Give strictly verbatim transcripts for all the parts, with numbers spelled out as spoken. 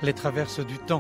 les traverses du temps.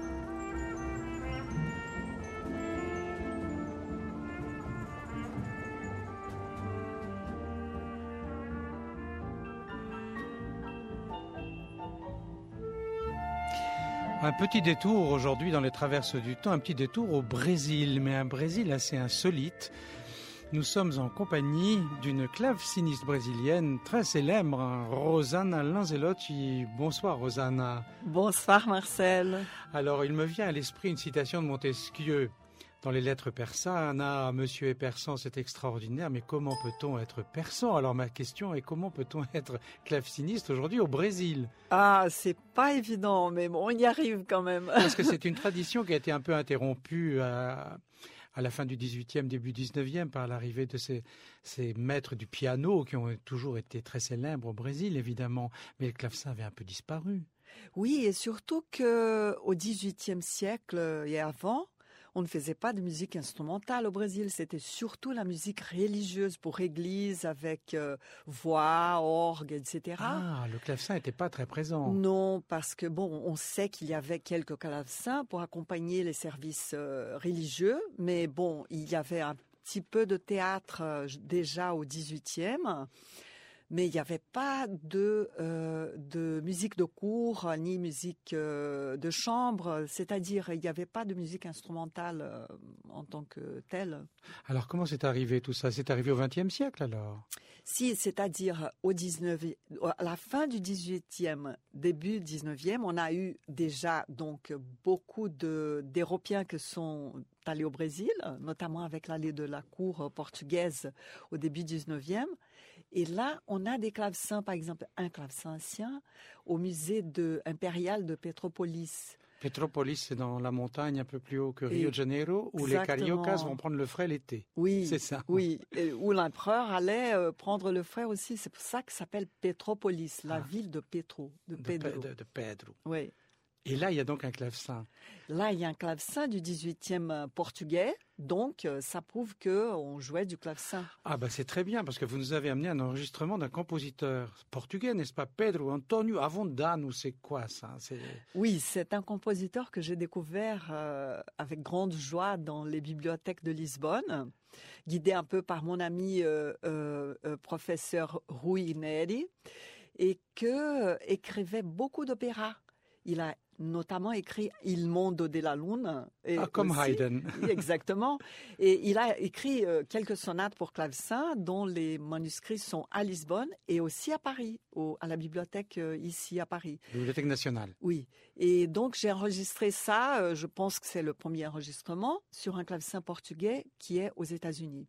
Un petit détour aujourd'hui dans les traverses du temps, un petit détour au Brésil, mais un Brésil assez insolite. Nous sommes en compagnie d'une claveciniste brésilienne très célèbre, Rosana Lanzelotti. Bonsoir Rosana. Bonsoir Marcel. Alors il me vient à l'esprit une citation de Montesquieu dans les lettres persanes. Ah, monsieur est persan, c'est extraordinaire, mais comment peut-on être persan? Alors ma question est, comment peut-on être claveciniste aujourd'hui au Brésil? Ah, c'est pas évident, mais bon, on y arrive quand même. Parce que c'est une tradition qui a été un peu interrompue à... à la fin du dix-huitième, début dix-neuvième, par l'arrivée de ces, ces maîtres du piano qui ont toujours été très célèbres au Brésil, évidemment. Mais le clavecin avait un peu disparu. Oui, et surtout qu'au dix-huitième siècle et avant, on ne faisait pas de musique instrumentale au Brésil. C'était surtout la musique religieuse pour église avec euh, voix, orgue, et cetera. Ah, le clavecin n'était pas très présent. Non, parce que bon, on sait qu'il y avait quelques clavecins pour accompagner les services euh, religieux, mais bon, il y avait un petit peu de théâtre euh, déjà au dix-huitième. Mais il n'y avait pas de, euh, de musique de cour ni musique euh, de chambre, c'est-à-dire il n'y avait pas de musique instrumentale euh, en tant que telle. Alors comment c'est arrivé tout ça? C'est arrivé au vingtième siècle alors? Si, c'est-à-dire au dix-neuvième, à la fin du dix-huitième, début dix-neuvième, on a eu déjà donc beaucoup de, d'Européens qui sont allés au Brésil, notamment avec l'allée de la cour portugaise au début dix-neuvième. Et là, on a des clavecins, par exemple, un clavecin ancien au musée de, impérial de Petropolis. Petropolis, c'est dans la montagne un peu plus haut que Rio Et de Janeiro, où exactement. les cariocas vont prendre le frais l'été. Oui, c'est ça. Oui, et où l'empereur allait euh, prendre le frais aussi. C'est pour ça que ça s'appelle Petropolis, la Ah. ville de Petro, de De, Pedro. de, de Pedro. Oui. Et là, il y a donc un clavecin. Là, il y a un clavecin du dix-huitième portugais, donc euh, ça prouve qu'on jouait du clavecin. Ah bah c'est très bien, parce que vous nous avez amené un enregistrement d'un compositeur portugais, n'est-ce pas? Pedro António Avondano, c'est quoi ça? C'est... Oui, c'est un compositeur que j'ai découvert euh, avec grande joie dans les bibliothèques de Lisbonne, guidé un peu par mon ami euh, euh, euh, professeur Rui Neri, et que euh, écrivait beaucoup d'opéras. Il a notamment écrit Il Mondo della Luna. Et ah, comme aussi, Haydn. Exactement. Et il a écrit euh, quelques sonates pour clavecin dont les manuscrits sont à Lisbonne et aussi à Paris, au, à la bibliothèque euh, ici à Paris. Bibliothèque nationale. Oui. Et donc j'ai enregistré ça, euh, je pense que c'est le premier enregistrement, sur un clavecin portugais qui est aux États-Unis.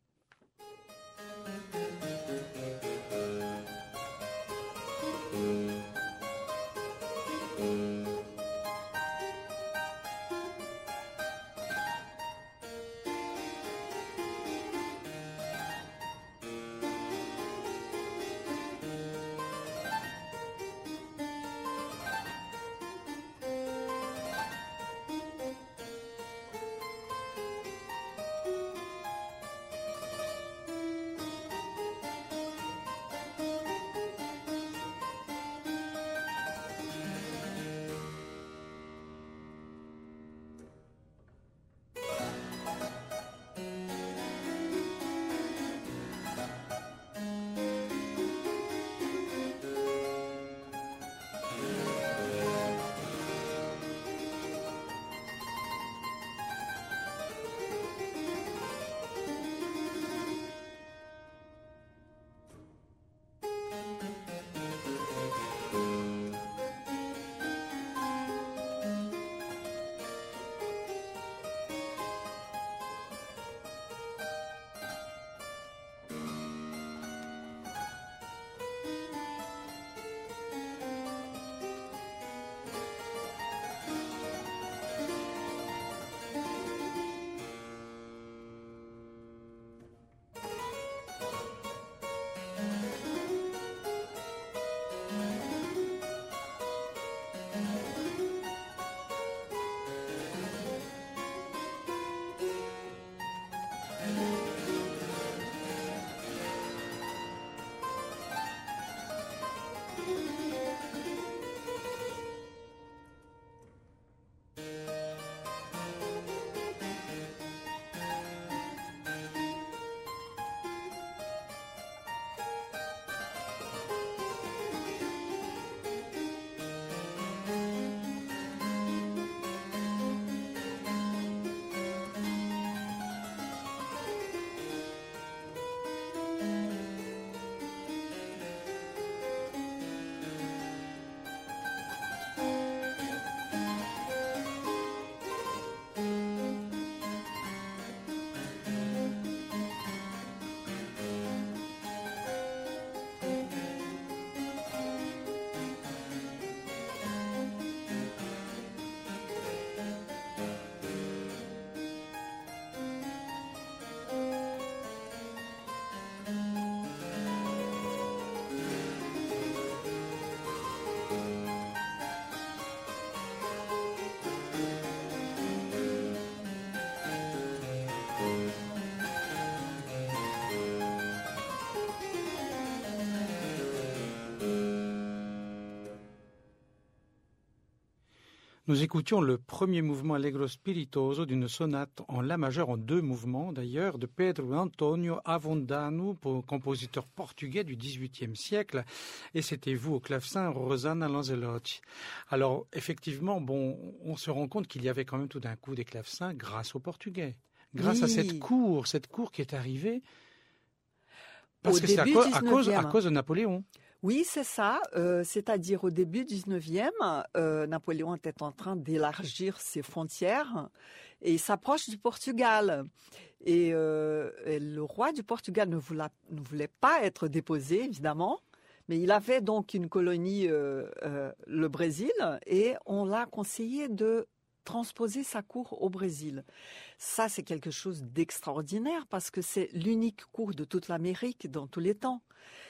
Nous écoutions le premier mouvement Allegro spiritoso d'une sonate en la majeur en deux mouvements d'ailleurs de Pedro Antonio Avondano, compositeur portugais du dix-huitième siècle, et c'était vous au clavecin, Rosanna Lanzelotti. Alors effectivement, bon, on se rend compte qu'il y avait quand même tout d'un coup des clavecins grâce aux Portugais, grâce oui. à cette cour, cette cour qui est arrivée parce au que c'est à, co- à, cause, à cause de Napoléon. Oui, c'est ça. Euh, c'est-à-dire au début du dix-neuvième, euh, Napoléon était en train d'élargir ses frontières et il s'approche du Portugal. Et, euh, et le roi du Portugal ne voulait, ne voulait pas être déposé, évidemment, mais il avait donc une colonie, euh, euh, le Brésil, et on l'a conseillé de transposer sa cour au Brésil. Ça, c'est quelque chose d'extraordinaire parce que c'est l'unique cour de toute l'Amérique dans tous les temps.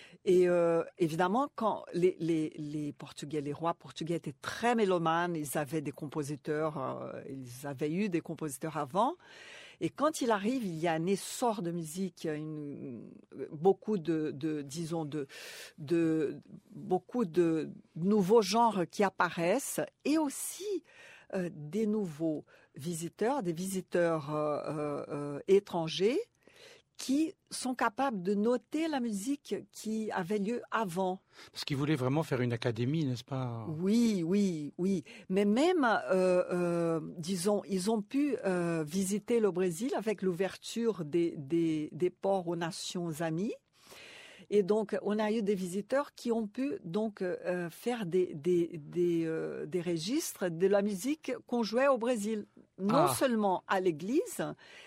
Et euh, évidemment, quand les, les, les Portugais, les rois portugais étaient très mélomanes, ils avaient des compositeurs, euh, ils avaient eu des compositeurs avant. Et quand il arrive, il y a un essor de musique, une, beaucoup de, de disons, de, de, beaucoup de nouveaux genres qui apparaissent, et aussi euh, des nouveaux visiteurs, des visiteurs euh, euh, étrangers, qui sont capables de noter la musique qui avait lieu avant. Parce qu'ils voulaient vraiment faire une académie, n'est-ce pas? Oui, oui, oui. Mais même, euh, euh, disons, ils ont pu euh, visiter le Brésil avec l'ouverture des, des, des ports aux nations amies. Et donc, on a eu des visiteurs qui ont pu donc euh, faire des, des, des, euh, des registres de la musique qu'on jouait au Brésil. Non ah. seulement à l'église,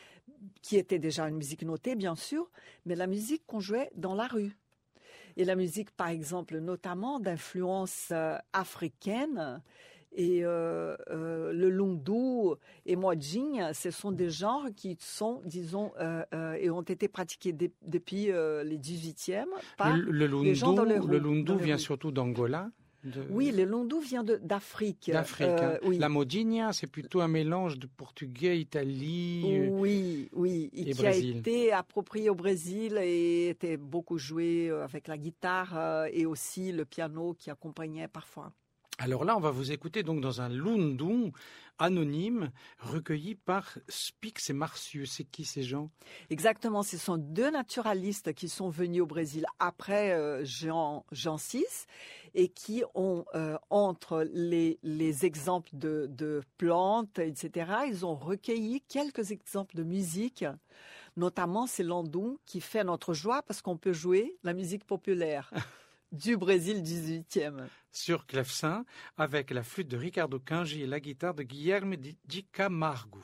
qui était déjà une musique notée, bien sûr, mais la musique qu'on jouait dans la rue. Et la musique, par exemple, notamment d'influence euh, africaine, et euh, euh, le lundu et modinha, ce sont des genres qui sont, disons, euh, euh, et ont été pratiqués de, depuis euh, les dix-huitième par le, le lundu, les gens dans les rues. Le lundu vient surtout d'Angola. De... Oui, le lundu vient de, d'Afrique. D'Afrique. Euh, hein. Oui. La modinha, c'est plutôt un mélange de portugais, italien oui, oui, et, et qui Brésil. a été approprié au Brésil et était beaucoup joué avec la guitare et aussi le piano qui accompagnait parfois. Alors là, on va vous écouter donc dans un lundu anonyme recueilli par Spix et Marcius. C'est qui ces gens? Exactement, ce sont deux naturalistes qui sont venus au Brésil après euh, Jean, Jean six et qui ont, euh, entre les, les exemples de, de plantes, et cetera, ils ont recueilli quelques exemples de musique, notamment c'est l'andou qui fait notre joie parce qu'on peut jouer la musique populaire. Du Brésil dix-huitième. Sur clavecin, avec la flûte de Ricardo Cangi et la guitare de Guilherme de Camargo.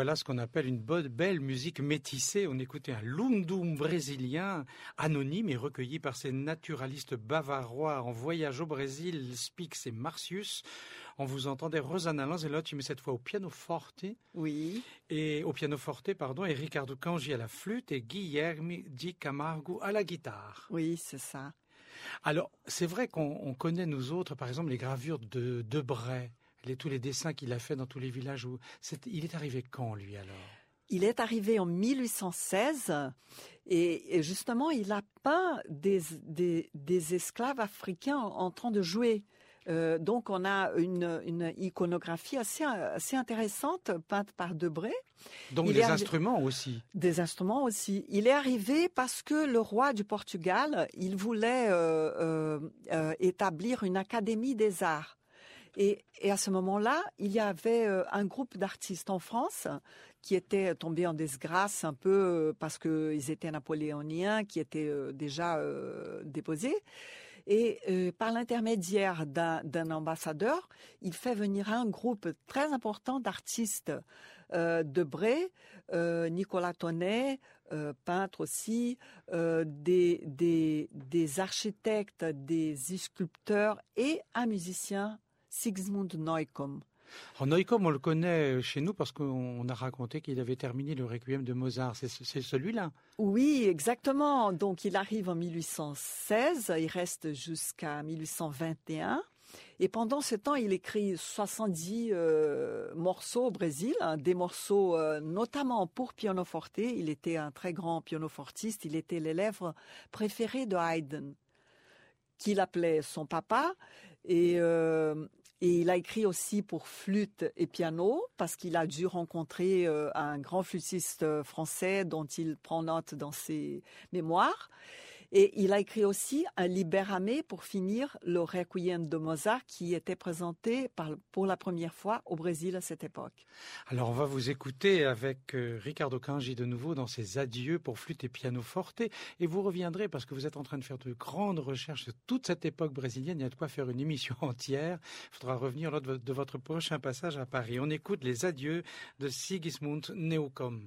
voilà ce qu'on appelle une bonne, belle musique métissée. On écoutait un lundum brésilien, anonyme et recueilli par ces naturalistes bavarois en voyage au Brésil, Spix et Marcius. On vous entendait Rosanna Lanzelotti, mais cette fois au pianoforte. Oui. Et au pianoforte, pardon, et Ricardo Cangi à la flûte et Guilherme Di Camargo à la guitare. Oui, c'est ça. Alors, c'est vrai qu'on on connaît, nous autres, par exemple, les gravures de Debray. Les, tous les dessins qu'il a fait dans tous les villages. Où c'est, il est arrivé quand, lui, alors? Il est arrivé en mille huit cent seize et, et justement, il a peint des, des, des esclaves africains en, en train de jouer. Euh, donc, on a une, une iconographie assez, assez intéressante peinte par Debray. Donc, il des arrivé, instruments aussi. Des instruments aussi. Il est arrivé parce que le roi du Portugal, il voulait euh, euh, euh, établir une académie des arts. Et, et à ce moment-là, il y avait euh, un groupe d'artistes en France qui étaient tombés en disgrâce un peu euh, parce qu'ils étaient napoléoniens, qui étaient euh, déjà euh, déposés. Et euh, par l'intermédiaire d'un, d'un ambassadeur, il fait venir un groupe très important d'artistes euh, Debray, euh, Nicolas Tonnet, euh, peintre aussi, euh, des, des, des architectes, des sculpteurs et un musicien, Sigismund Neukomm. En Neukomm, on le connaît chez nous parce qu'on a raconté qu'il avait terminé le Requiem de Mozart. C'est, c'est celui-là? Oui, exactement. Donc, il arrive en mille huit cent seize, il reste jusqu'à mille huit cent vingt et un. Et pendant ce temps, il écrit soixante-dix euh, morceaux au Brésil, hein, des morceaux euh, notamment pour pianoforte. Il était un très grand pianofortiste. Il était l'élève préféré de Haydn, qu'il appelait son papa. Et... Euh, Et il a écrit aussi pour flûte et piano parce qu'il a dû rencontrer euh, un grand flûtiste français dont il prend note dans ses mémoires. Et il a écrit aussi un Libérame pour finir le Requiem de Mozart qui était présenté par, pour la première fois au Brésil à cette époque. Alors on va vous écouter avec euh, Ricardo Cangi de nouveau dans ses adieux pour flûte et pianoforte. Et vous reviendrez parce que vous êtes en train de faire de grandes recherches sur toute cette époque brésilienne. Il y a de quoi faire une émission entière. Il faudra revenir lors de, de votre prochain passage à Paris. On écoute les adieux de Sigismund Neukomm.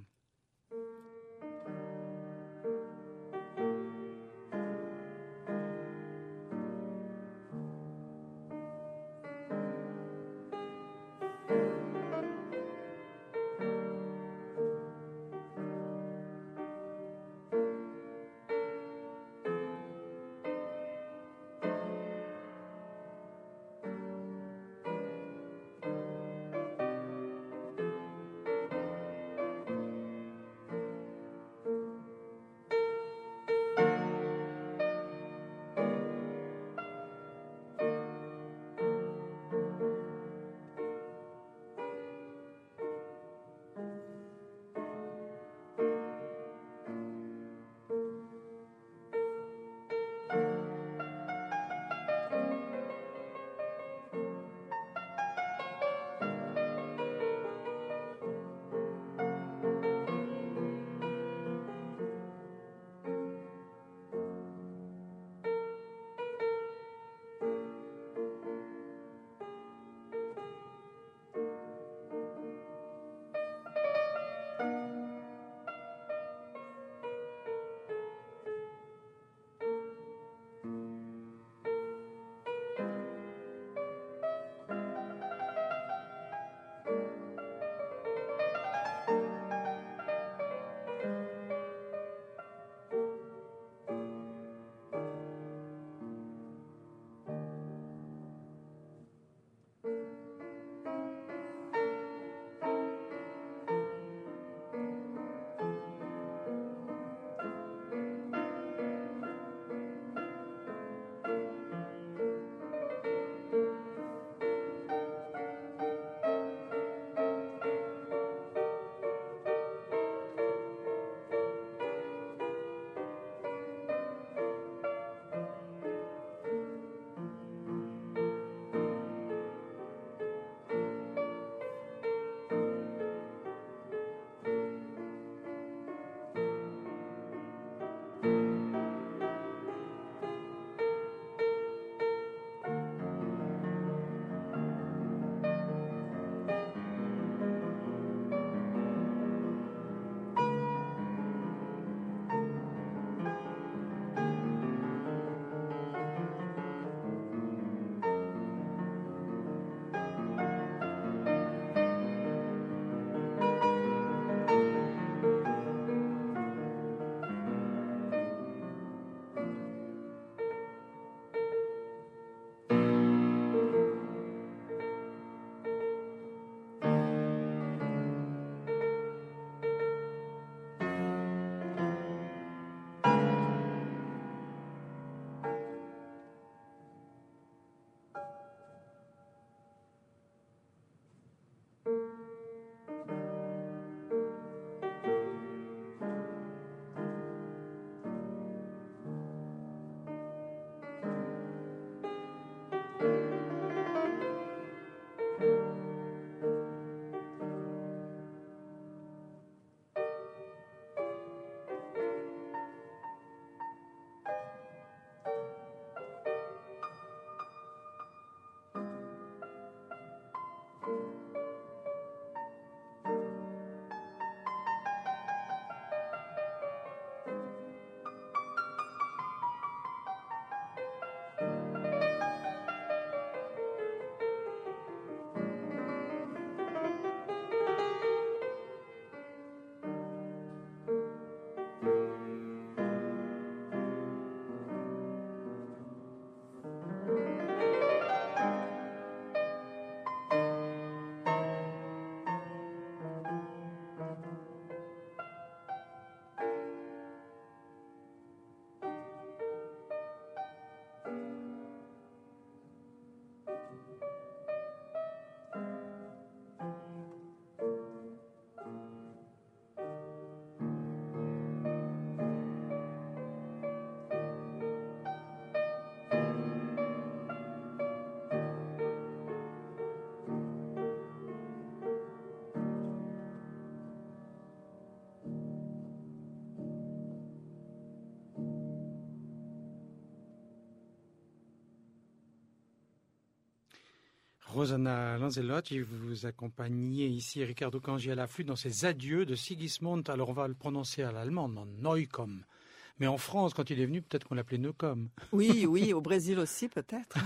Rosanna Lanzelotti, vous accompagnez ici Ricardo Cangi à la flûte dans ses adieux de Sigismund. Alors on va le prononcer à l'allemand, Neukomm. Mais en France, quand il est venu, peut-être qu'on l'appelait Neukomm. Oui, oui, au Brésil aussi peut-être.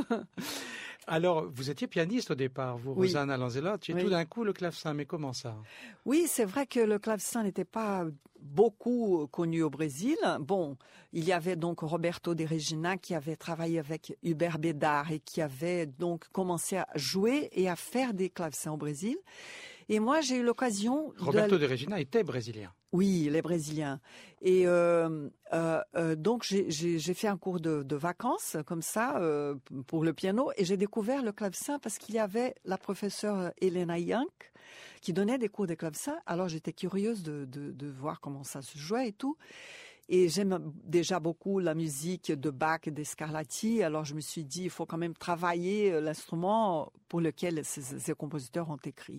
Alors, vous étiez pianiste au départ, vous, Oui. Rosanna Lanzelotti, et Oui. tout d'un coup le clavecin, mais comment ça? Oui, c'est vrai que le clavecin n'était pas beaucoup connu au Brésil. Bon, il y avait donc Roberto de Regina qui avait travaillé avec Hubert Bédard et qui avait donc commencé à jouer et à faire des clavecins au Brésil. Et moi, j'ai eu l'occasion Roberto de... de Regina était brésilien. Oui, les Brésiliens. Et euh, euh, euh, donc, j'ai, j'ai, j'ai fait un cours de, de vacances, comme ça, euh, pour le piano. Et j'ai découvert le clavecin parce qu'il y avait la professeure Elena Young qui donnait des cours de clavecin. Alors, j'étais curieuse de, de, de voir comment ça se jouait et tout. Et j'aime déjà beaucoup la musique de Bach et de Scarlatti. Alors, je me suis dit, il faut quand même travailler l'instrument pour lequel ces, ces compositeurs ont écrit.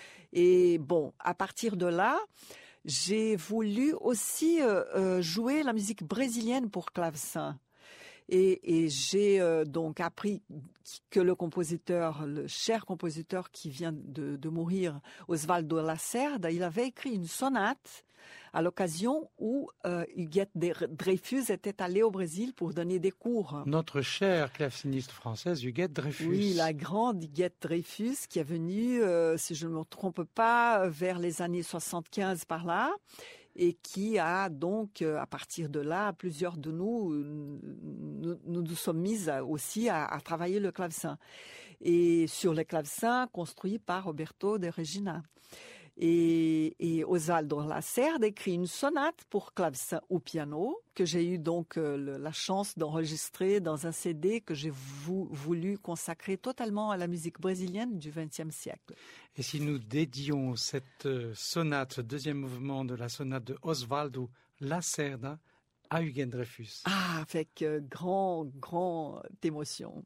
Et bon, à partir de là, j'ai voulu aussi euh, euh, jouer la musique brésilienne pour clavecin. Et, et j'ai euh, donc appris que le compositeur, le cher compositeur qui vient de, de mourir, Osvaldo Lacerda, il avait écrit une sonate à l'occasion où euh, Huguette Dreyfus était allée au Brésil pour donner des cours. Notre chère claveciniste française, Huguette Dreyfus. Oui, la grande Huguette Dreyfus qui est venue, euh, si je ne me trompe pas, vers les années soixante-quinze par là. Et qui a donc, à partir de là, plusieurs de nous, nous nous, nous sommes mises aussi à, à travailler le clavecin. Et sur le clavecin construit par Roberto de Regina. Et, et Osvaldo Lacerda écrit une sonate pour clavecin au piano que j'ai eu donc euh, le, la chance d'enregistrer dans un C D que j'ai vou, voulu consacrer totalement à la musique brésilienne du vingtième siècle. Et si nous dédions cette sonate, ce deuxième mouvement de la sonate de Osvaldo Lacerda à Huguette Dreyfus? Ah, avec euh, grand, grande émotion.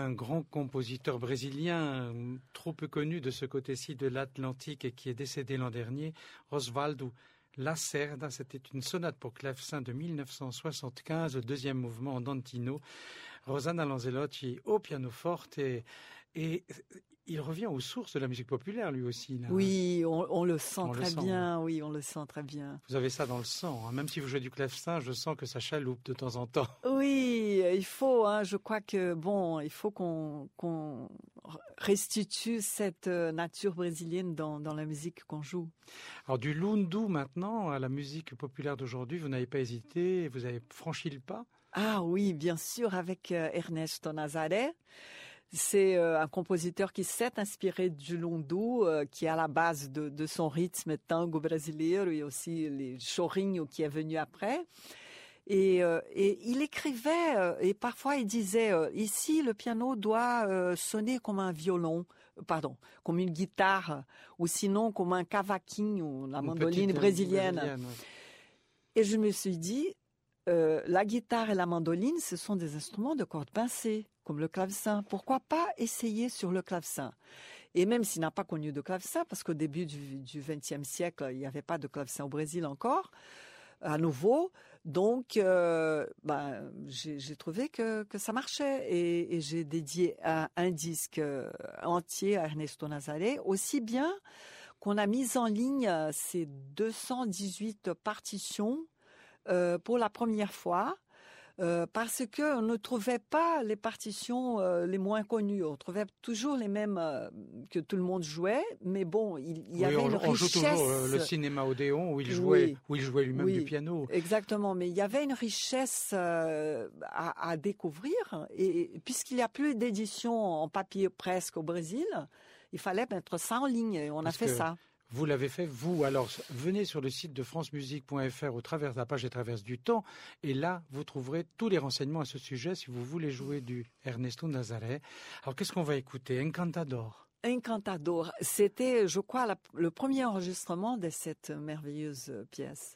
un grand compositeur brésilien, trop peu connu de ce côté-ci de l'Atlantique et qui est décédé l'an dernier, Osvaldo Lacerda. C'était une sonate pour clavecin de mille neuf cent soixante-quinze, le deuxième mouvement en Dantino. Rosanna Lanzelotti au pianoforte et, et il revient aux sources de la musique populaire lui aussi. Là. Oui, on, on le sent on très le sent, bien. Hein. Oui, on le sent très bien. Vous avez ça dans le sang. Hein. Même si vous jouez du clavecin, je sens que ça chaloupe de temps en temps. Oui, il faut. Hein, je crois que bon, il faut qu'on qu'on restitue cette nature brésilienne dans, dans la musique qu'on joue. Alors du lundu maintenant à la musique populaire d'aujourd'hui, vous n'avez pas hésité, vous avez franchi le pas. Ah oui, bien sûr, avec euh, Ernesto Nazaré. C'est euh, un compositeur qui s'est inspiré du lundu, euh, qui est à la base de, de son rythme tango brasileiro et aussi les chorinho qui est venu après. Et, euh, et il écrivait, euh, et parfois il disait, euh, ici le piano doit euh, sonner comme un violon, pardon, comme une guitare, ou sinon comme un cavaquinho, la mandoline brésilienne. brésilienne ouais. Et je me suis dit, euh, la guitare et la mandoline, ce sont des instruments de cordes pincées, comme le clavecin. Pourquoi pas essayer sur le clavecin? Et même s'il n'a pas connu de clavecin, parce qu'au début du vingtième siècle, il n'y avait pas de clavecin au Brésil encore, à nouveau. Donc, euh, ben, j'ai, j'ai trouvé que, que ça marchait et, et j'ai dédié un, un disque entier à Ernesto Nazaré, aussi bien qu'on a mis en ligne ces deux cent dix-huit partitions euh, pour la première fois. Euh, parce qu'on ne trouvait pas les partitions euh, les moins connues. On trouvait toujours les mêmes euh, que tout le monde jouait, mais bon, il, il y oui, avait on, une on richesse. joue toujours euh, le cinéma Odéon où il jouait, oui, où il jouait lui-même oui, du piano. Exactement, mais il y avait une richesse euh, à, à découvrir. Et, et puisqu'il n'y a plus d'édition en papier presque au Brésil, il fallait mettre ça en ligne et on Parce a fait que... ça. Vous l'avez fait, vous. Alors, venez sur le site de france musique point f r au travers de la page des Traverses du Temps. Et là, vous trouverez tous les renseignements à ce sujet si vous voulez jouer du Ernesto Nazaré. Alors, qu'est-ce qu'on va écouter? Encantador. Encantador. C'était, je crois, la, le premier enregistrement de cette merveilleuse pièce.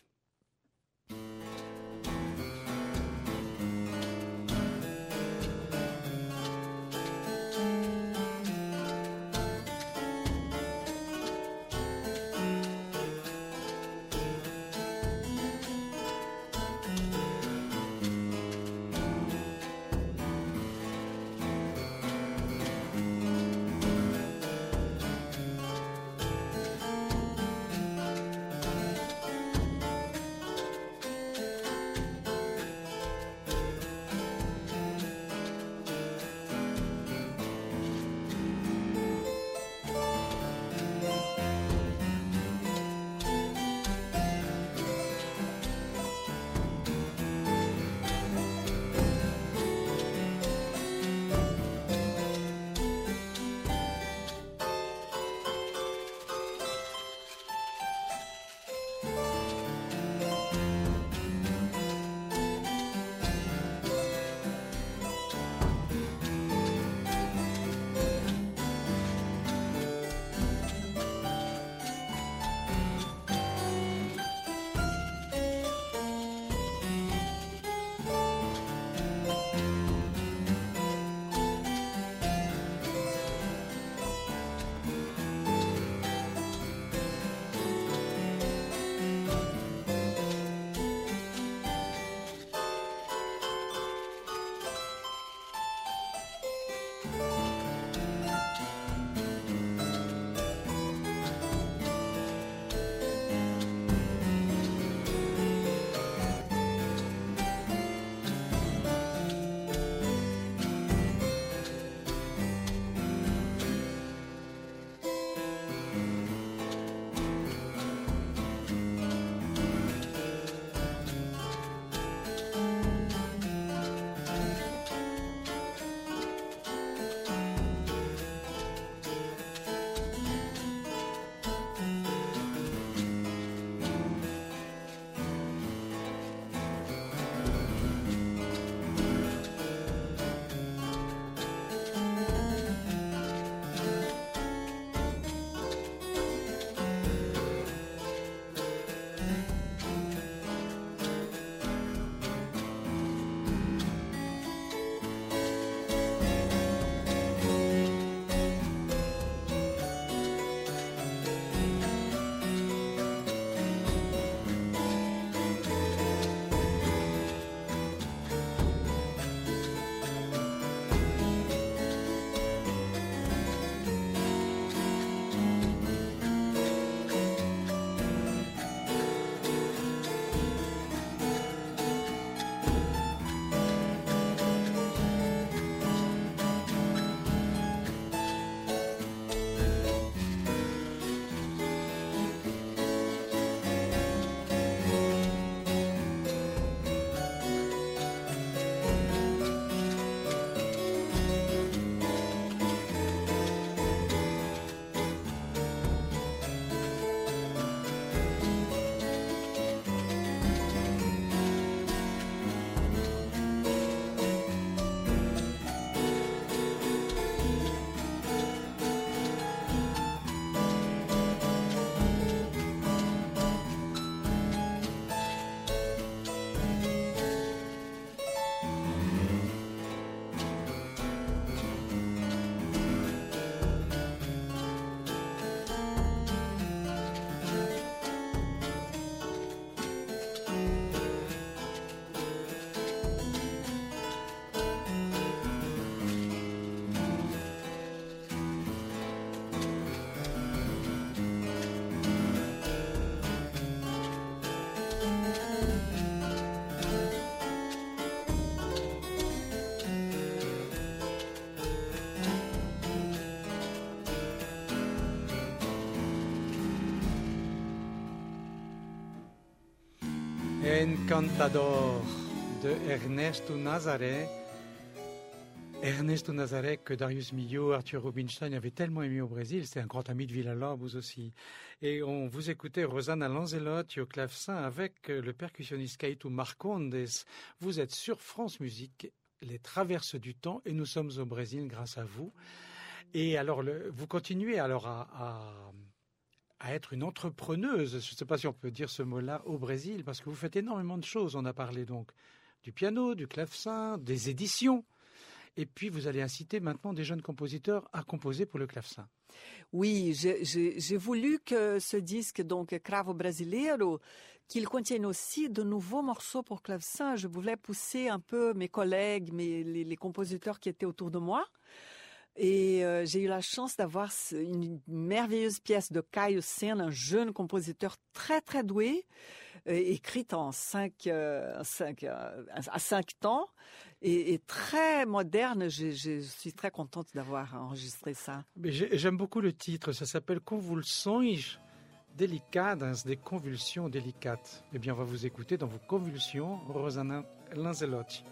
Encantador de Ernesto Nazaré. Ernesto Nazaré que Darius Milhaud, Arthur Rubinstein avaient tellement aimé au Brésil, c'était un grand ami de Villa-Lobos aussi. Et on vous écoutait Rosana Lanzelotti au clavecin avec le percussionniste Caetu Marcondes. Vous êtes sur France Musique, les traverses du temps, et nous sommes au Brésil grâce à vous. Et alors, le, vous continuez alors à, à, à être une entrepreneuse, je ne sais pas si on peut dire ce mot-là, au Brésil, parce que vous faites énormément de choses. On a parlé donc du piano, du clavecin, des éditions. Et puis, vous allez inciter maintenant des jeunes compositeurs à composer pour le clavecin. Oui, j'ai, j'ai, j'ai voulu que ce disque, donc Cravo Brasileiro, qu'il contienne aussi de nouveaux morceaux pour clavecin. Je voulais pousser un peu mes collègues, mes, les, les compositeurs qui étaient autour de moi. Et euh, j'ai eu la chance d'avoir une merveilleuse pièce de Caio Sen, un jeune compositeur très très doué, euh, écrite en cinq, euh, cinq, euh, à cinq temps et, et très moderne. Je, je suis très contente d'avoir enregistré ça. Mais j'aime beaucoup le titre, ça s'appelle Convulsões Delicadas, des convulsions délicates. Eh bien, on va vous écouter dans vos convulsions, Rosana Lanzelotti.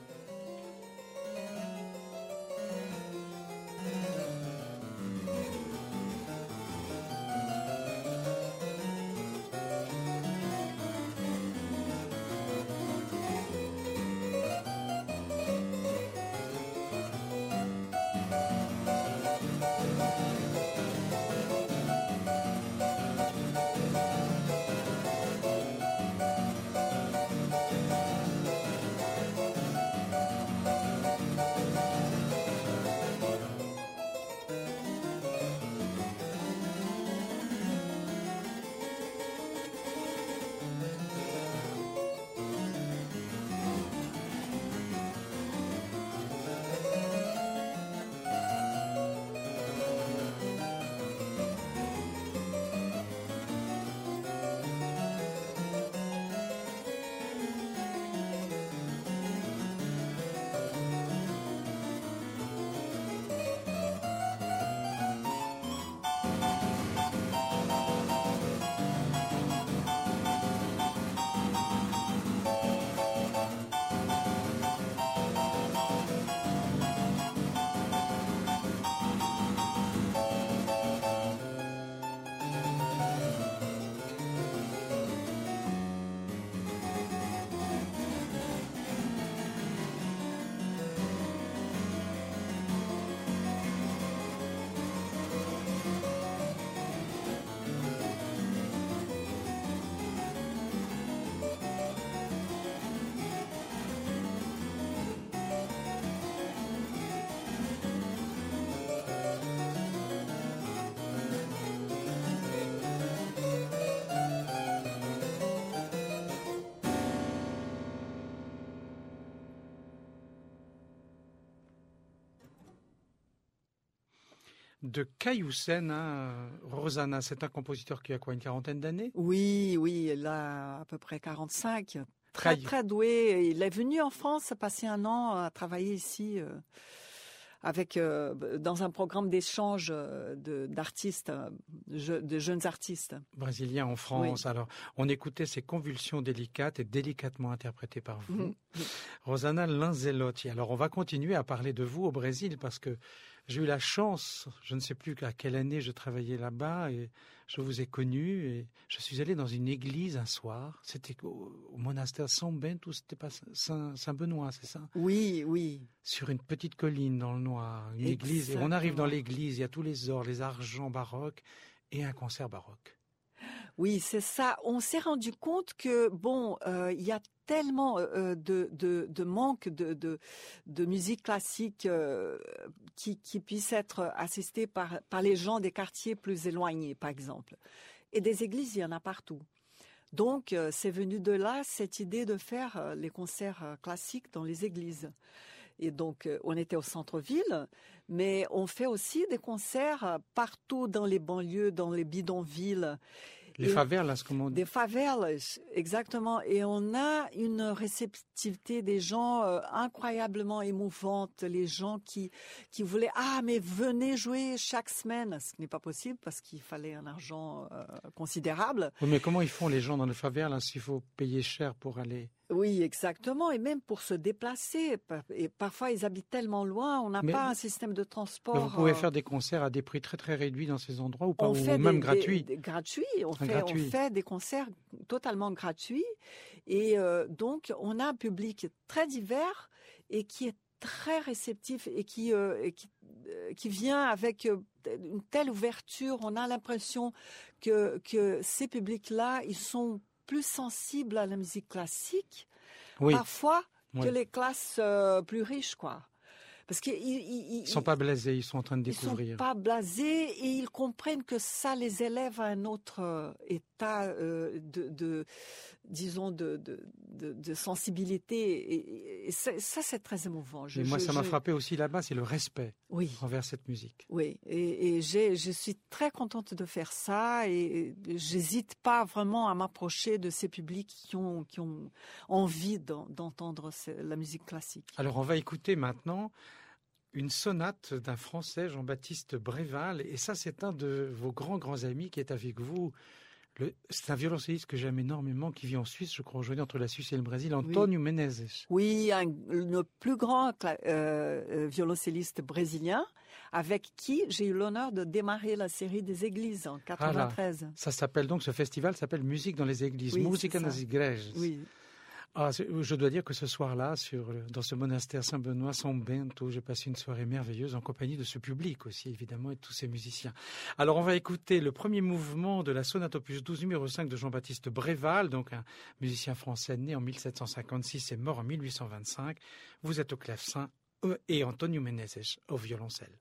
De Caio Sen, hein, Rosana, c'est un compositeur qui a quoi, une quarantaine d'années? Oui, oui, il a à peu près quarante-cinq. Très, Caio. Très doué. Il est venu en France passer un an à travailler ici euh, avec euh, dans un programme d'échange de, d'artistes, de, de jeunes artistes. Brésiliens en France. Oui. Alors, on écoutait ces convulsions délicates et délicatement interprétées par vous. Mmh. Rosana Lanzelotti. Alors, on va continuer à parler de vous au Brésil parce que j'ai eu la chance, je ne sais plus à quelle année je travaillais là-bas et je vous ai connu et je suis allé dans une église un soir. C'était au, au monastère São Bento, c'était pas Saint, Saint-Benoît, c'est ça? Oui, oui. Sur une petite colline dans le noir, une Exactement. église. Et on arrive dans l'église, il y a tous les ors, les argents baroques et un concert baroque. Oui, c'est ça. On s'est rendu compte que, bon, euh, il y a tellement euh, de, de, de manque de, de, de musique classique euh, qui, qui puisse être assistée par, par les gens des quartiers plus éloignés, par exemple. Et des églises, il y en a partout. Donc, euh, c'est venu de là cette idée de faire euh, les concerts euh, classiques dans les églises. Et donc, euh, on était au centre-ville, mais on fait aussi des concerts partout dans les banlieues, dans les bidonvilles. Les favelas, comme on dit. Des favelas, exactement. Et on a une réceptivité des gens euh, incroyablement émouvante. Les gens qui qui voulaient ah mais venez jouer chaque semaine, ce qui n'est pas possible parce qu'il fallait un argent euh, considérable. Oui, mais comment ils font les gens dans les favelas s'il faut payer cher pour aller? Oui, exactement. Et même pour se déplacer. Et parfois, ils habitent tellement loin, on n'a pas un système de transport. Vous pouvez faire des concerts à des prix très très réduits dans ces endroits ou pas, on ou fait même des, gratuits. Des, des, gratuits. On fait, gratuit. on fait des concerts totalement gratuits. Et euh, donc, on a un public très divers et qui est très réceptif et qui, euh, et qui, euh, qui vient avec une telle ouverture. On a l'impression que, que ces publics-là, ils sont plus sensibles à la musique classique, oui. parfois, oui. que les classes euh, plus riches, quoi. Parce qu'ils ils ne sont pas blasés, ils sont en train de découvrir. Ils ne sont pas blasés et ils comprennent que ça les élève à un autre état euh, de, de, disons, de, de, de, de sensibilité. Et, et ça, ça, c'est très émouvant. Je, moi, je, ça m'a je... frappé aussi là-bas, c'est le respect oui. envers cette musique. Oui, et, et j'ai, je suis très contente de faire ça et j'hésite pas vraiment à m'approcher de ces publics qui ont, qui ont envie d'entendre la musique classique. Alors, on va écouter maintenant une sonate d'un Français, Jean-Baptiste Bréval, et ça, c'est un de vos grands, grands amis qui est avec vous. Le, c'est un violoncelliste que j'aime énormément, qui vit en Suisse, je crois, aujourd'hui, entre la Suisse et le Brésil, Antonio oui. Menezes. Oui, un, le plus grand euh, violoncelliste brésilien, avec qui j'ai eu l'honneur de démarrer la série des églises en quatre-vingt-treize. Ah là, ça s'appelle donc, ce festival s'appelle Musique dans les églises, oui, Musica nas igrejas. Oui. Ah, je dois dire que ce soir-là, sur, dans ce monastère Saint-Benoît, São Bento, j'ai passé une soirée merveilleuse en compagnie de ce public aussi, évidemment, et de tous ces musiciens. Alors, on va écouter le premier mouvement de la sonate opus douze, numéro cinq de Jean-Baptiste Bréval, donc un musicien français né en mille sept cent cinquante-six et mort en mille huit cent vingt-cinq. Vous êtes au clavecin et Antonio Menezes au violoncelle.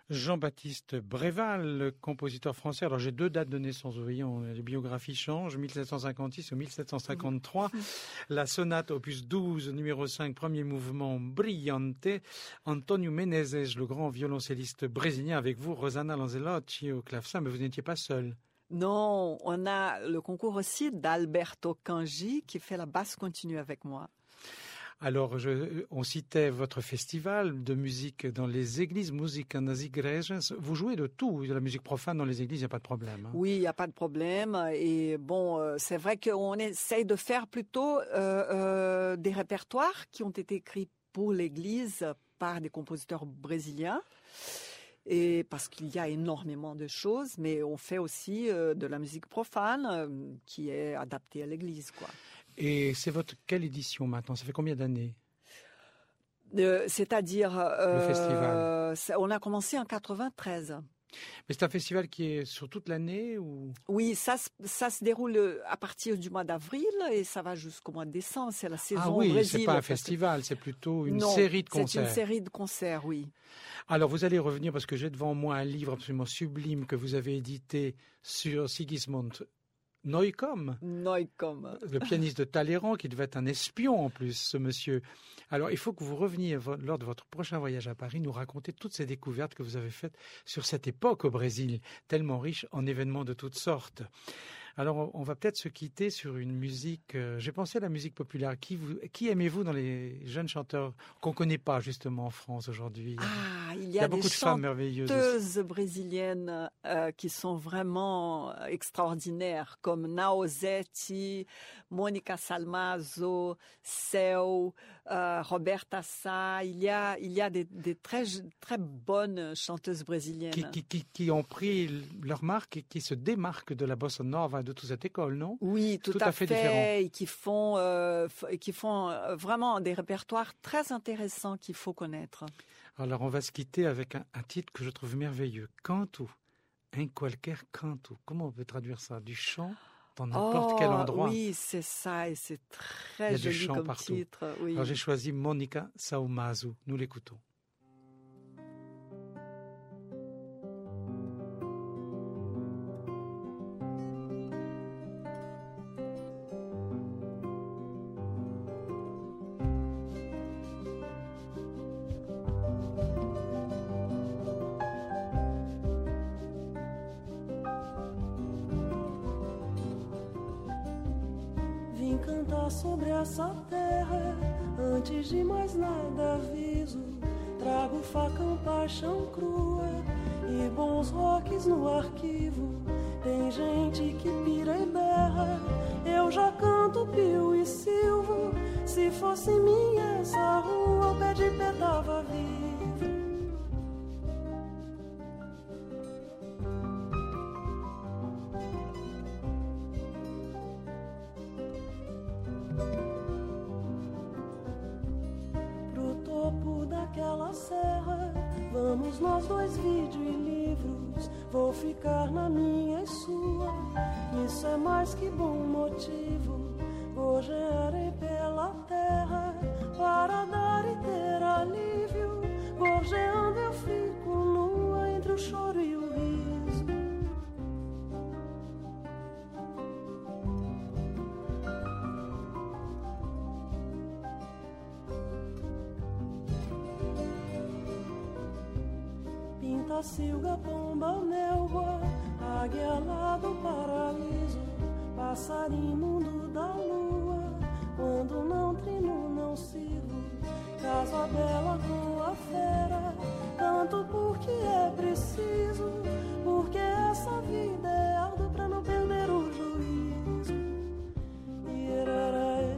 Jean-Baptiste Bréval, compositeur français. Alors j'ai deux dates de naissance, vous voyez, on, les biographies changent, mille sept cent cinquante-six ou mille sept cent cinquante-trois. La sonate opus douze, numéro cinq, premier mouvement, Brillante. Antonio Menezes, le grand violoncelliste brésilien, avec vous, Rosanna Lanzelotti au clavecin, mais vous n'étiez pas seul. Non, on a le concours aussi d'Alberto Cangi qui fait la basse continue avec moi. Alors, je, on citait votre festival de musique dans les églises, Musica nas igrejas. Vous jouez de tout, de la musique profane dans les églises, il n'y a pas de problème. Hein. Oui, il n'y a pas de problème. Et bon, euh, c'est vrai qu'on essaye de faire plutôt euh, euh, des répertoires qui ont été écrits pour l'église par des compositeurs brésiliens. Et parce qu'il y a énormément de choses, mais on fait aussi euh, de la musique profane euh, qui est adaptée à l'église, quoi. Et c'est votre quelle édition maintenant? Ça fait combien d'années? euh, C'est-à-dire, euh, le festival. Ça, on a commencé en quatre-vingt-treize. Mais c'est un festival qui est sur toute l'année ou? Oui, ça, ça se déroule à partir du mois d'avril et ça va jusqu'au mois de décembre. C'est la saison ah oui, au Brésil. C'est pas un festival, c'est plutôt une non, série de concerts. C'est une série de concerts, oui. Alors vous allez revenir parce que j'ai devant moi un livre absolument sublime que vous avez édité sur Sigismund Neukomm, Neukomm, le pianiste de Talleyrand, qui devait être un espion en plus, ce monsieur. Alors, il faut que vous reveniez lors de votre prochain voyage à Paris, nous raconter toutes ces découvertes que vous avez faites sur cette époque au Brésil, tellement riche en événements de toutes sortes. Alors, on va peut-être se quitter sur une musique. Euh, j'ai pensé à la musique populaire. Qui, vous, qui aimez-vous dans les jeunes chanteurs qu'on ne connaît pas justement en France aujourd'hui? Ah, il y a, il y a des beaucoup de femmes merveilleuses chanteuses brésiliennes euh, qui sont vraiment extraordinaires, comme Naozete, Mônica Salmazo, Céu, euh, Roberta Sá. Il y a, il y a des, des très, très bonnes chanteuses brésiliennes. Qui, qui, qui, qui ont pris leur marque et qui se démarquent de la bossa nova, de toute cette école, non? Oui, tout, tout à, à fait, fait différent. Et qui font, euh, qui font vraiment des répertoires très intéressants qu'il faut connaître. Alors, on va se quitter avec un, un titre que je trouve merveilleux. Canto, un qualquer canto. Comment on peut traduire ça? Du chant dans n'importe oh, quel endroit. Oui, c'est ça, et c'est très joli comme partout. titre. Oui. Alors, j'ai choisi Mônica Saumazo. Nous l'écoutons. Sobre essa terra, antes de mais nada aviso, trago facão, paixão crua e bons rocks no arquivo. Tem gente que pira e berra, eu já canto pio e silvo. Se fosse minha essa rua, o pé de pé tava vivo. Vamos nós dois, vídeo e livros. Vou ficar na minha e sua. Isso é mais que bom motivo. Gorjearei pela terra para dar e ter alívio. Gorjeando eu fico nua entre o choro e o riso. Silga, pomba, melba, águia lá do paraíso, passarinho mundo da lua, quando não trino não sirvo, caso a bela com a fera, canto porque é preciso, porque essa vida é ardo pra não perder o juízo. Ieraraê.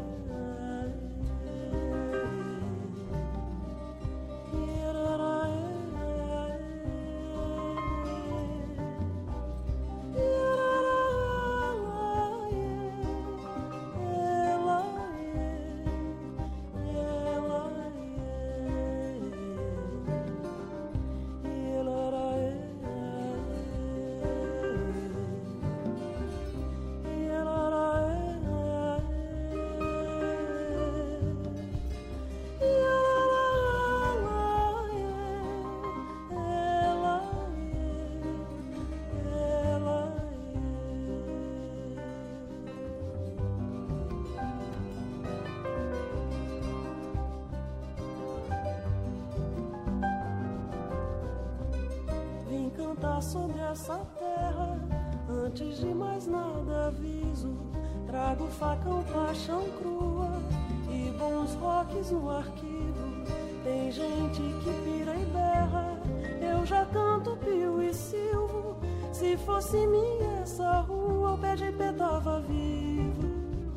pisar sobre essa terra. Antes de mais nada aviso, trago facão, paixão crua e bons rocks no arquivo. Tem gente que pira e berra, eu já canto pio e silvo. Se fosse minha essa rua, o P G P tava vivo.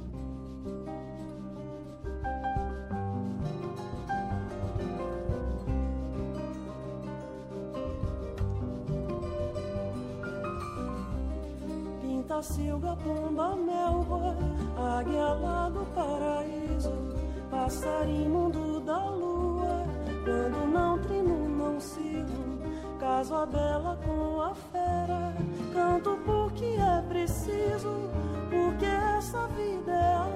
Silga, pomba, melba, águia lá do paraíso, passarinho mundo da lua, quando não trino não sirvo, caso a bela com a fera, canto porque é preciso, porque essa vida é a